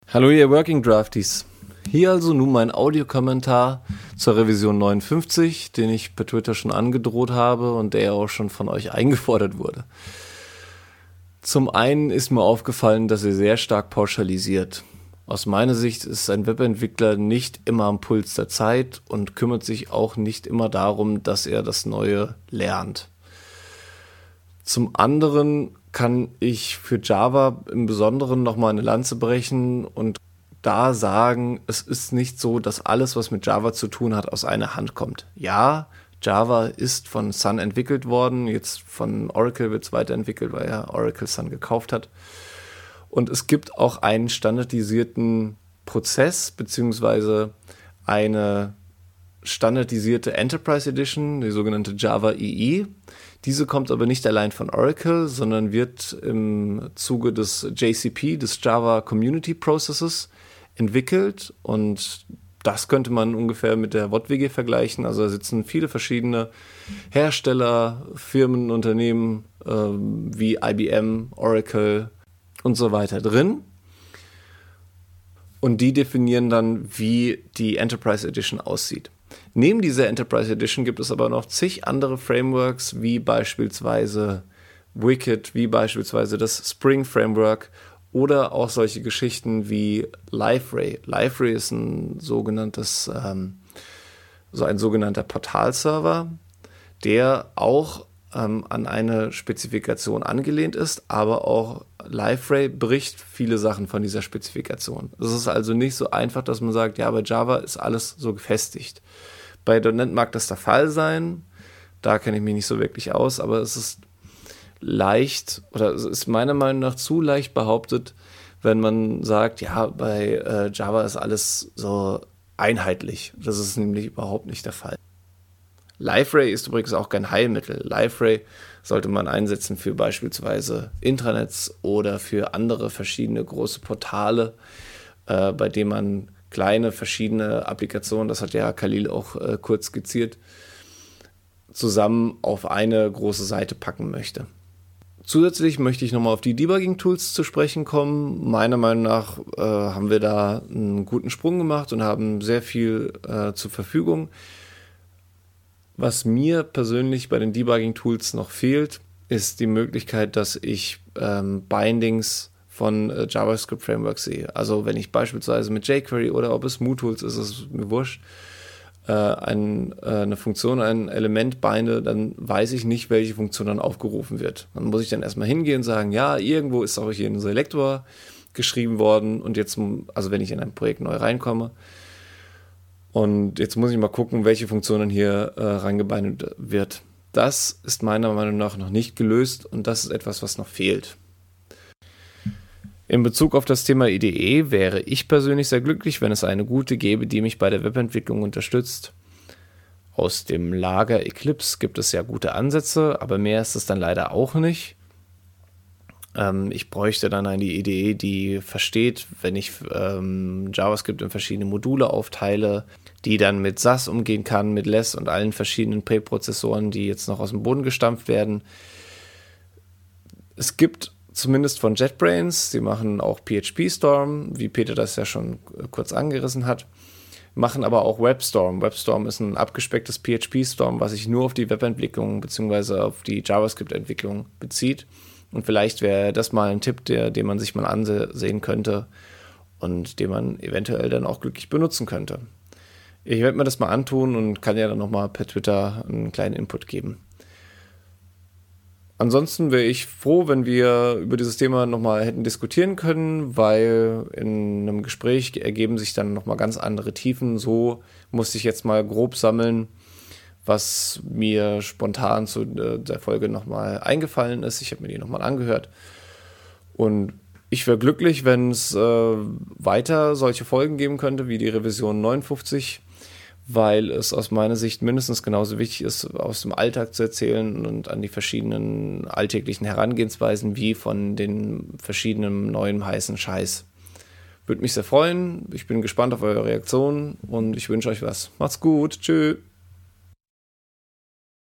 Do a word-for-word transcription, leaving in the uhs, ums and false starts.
Hallo ihr Working Drafties. Hier also nun mein Audiokommentar zur Revision neunundfünfzig, den ich per Twitter schon angedroht habe und der auch schon von euch eingefordert wurde. Zum einen ist mir aufgefallen, dass ihr sehr stark pauschalisiert. Aus meiner Sicht ist ein Webentwickler nicht immer am Puls der Zeit und kümmert sich auch nicht immer darum, dass er das Neue lernt. Zum anderen kann ich für Java im Besonderen nochmal eine Lanze brechen und da sagen, es ist nicht so, dass alles, was mit Java zu tun hat, aus einer Hand kommt. Ja, Java ist von Sun entwickelt worden, jetzt von Oracle wird es weiterentwickelt, weil ja Oracle Sun gekauft hat. Und es gibt auch einen standardisierten Prozess, beziehungsweise eine standardisierte Enterprise Edition, die sogenannte Java E E. Diese kommt aber nicht allein von Oracle, sondern wird im Zuge des J C P, des Java Community Processes, entwickelt. Und das könnte man ungefähr mit der W O T W G vergleichen. Also da sitzen viele verschiedene Hersteller, Firmen, Unternehmen äh, wie I B M, Oracle und so weiter drin. Und die definieren dann, wie die Enterprise Edition aussieht. Neben dieser Enterprise Edition gibt es aber noch zig andere Frameworks, wie beispielsweise Wicked, wie beispielsweise das Spring Framework oder auch solche Geschichten wie Liferay. Liferay ist ein sogenanntes, ähm, so ein sogenannter Portalserver, der auch ähm, an eine Spezifikation angelehnt ist, aber auch Liferay bricht viele Sachen von dieser Spezifikation. Es ist also nicht so einfach, dass man sagt, ja, bei Java ist alles so gefestigt. Bei .Punkt net mag das der Fall sein, da kenne ich mich nicht so wirklich aus, aber es ist leicht, oder es ist meiner Meinung nach zu leicht behauptet, wenn man sagt, ja, bei äh, Java ist alles so einheitlich. Das ist nämlich überhaupt nicht der Fall. Liferay ist übrigens auch kein Heilmittel. Liferay sollte man einsetzen für beispielsweise Intranets oder für andere verschiedene große Portale, äh, bei denen man kleine verschiedene Applikationen, das hat ja Khalil auch äh, kurz skizziert, zusammen auf eine große Seite packen möchte. Zusätzlich möchte ich nochmal auf die Debugging-Tools zu sprechen kommen. Meiner Meinung nach äh, haben wir da einen guten Sprung gemacht und haben sehr viel äh, zur Verfügung. Was mir persönlich bei den Debugging-Tools noch fehlt, ist die Möglichkeit, dass ich ähm, Bindings von äh, JavaScript-Frameworks sehe. Also wenn ich beispielsweise mit jQuery oder ob es MooTools ist, ist es mir wurscht, äh, ein, äh, eine Funktion, ein Element binde, dann weiß ich nicht, welche Funktion dann aufgerufen wird. Dann muss ich dann erstmal hingehen und sagen, ja, irgendwo ist auch hier ein Selektor geschrieben worden und jetzt, also wenn ich in ein Projekt neu reinkomme, und jetzt muss ich mal gucken, welche Funktion dann hier äh, reingebindet wird. Das ist meiner Meinung nach noch nicht gelöst und das ist etwas, was noch fehlt. In Bezug auf das Thema I D E wäre ich persönlich sehr glücklich, wenn es eine gute gäbe, die mich bei der Webentwicklung unterstützt. Aus dem Lager Eclipse gibt es ja gute Ansätze, aber mehr ist es dann leider auch nicht. Ähm, ich bräuchte dann eine I D E, die versteht, wenn ich ähm, JavaScript in verschiedene Module aufteile, die dann mit S A S umgehen kann, mit Less und allen verschiedenen Präprozessoren, die jetzt noch aus dem Boden gestampft werden. Es gibt zumindest von JetBrains, die machen auch P H P Storm, wie Peter das ja schon kurz angerissen hat, machen aber auch WebStorm. WebStorm ist ein abgespecktes P H P Storm, was sich nur auf die Webentwicklung bzw. auf die JavaScript-Entwicklung bezieht. Und vielleicht wäre das mal ein Tipp, der, den man sich mal ansehen könnte und den man eventuell dann auch glücklich benutzen könnte. Ich werde mir das mal antun und kann ja dann nochmal per Twitter einen kleinen Input geben. Ansonsten wäre ich froh, wenn wir über dieses Thema nochmal hätten diskutieren können, weil in einem Gespräch ergeben sich dann nochmal ganz andere Tiefen. So musste ich jetzt mal grob sammeln, was mir spontan zu der Folge nochmal eingefallen ist. Ich habe mir die nochmal angehört. Und ich wäre glücklich, wenn es äh, weiter solche Folgen geben könnte, wie die Revision neunundfünfzig, weil es aus meiner Sicht mindestens genauso wichtig ist, aus dem Alltag zu erzählen und an die verschiedenen alltäglichen Herangehensweisen wie von den verschiedenen neuen heißen Scheiß. Würde mich sehr freuen. Ich bin gespannt auf eure Reaktionen und ich wünsche euch was. Macht's gut. Tschüss.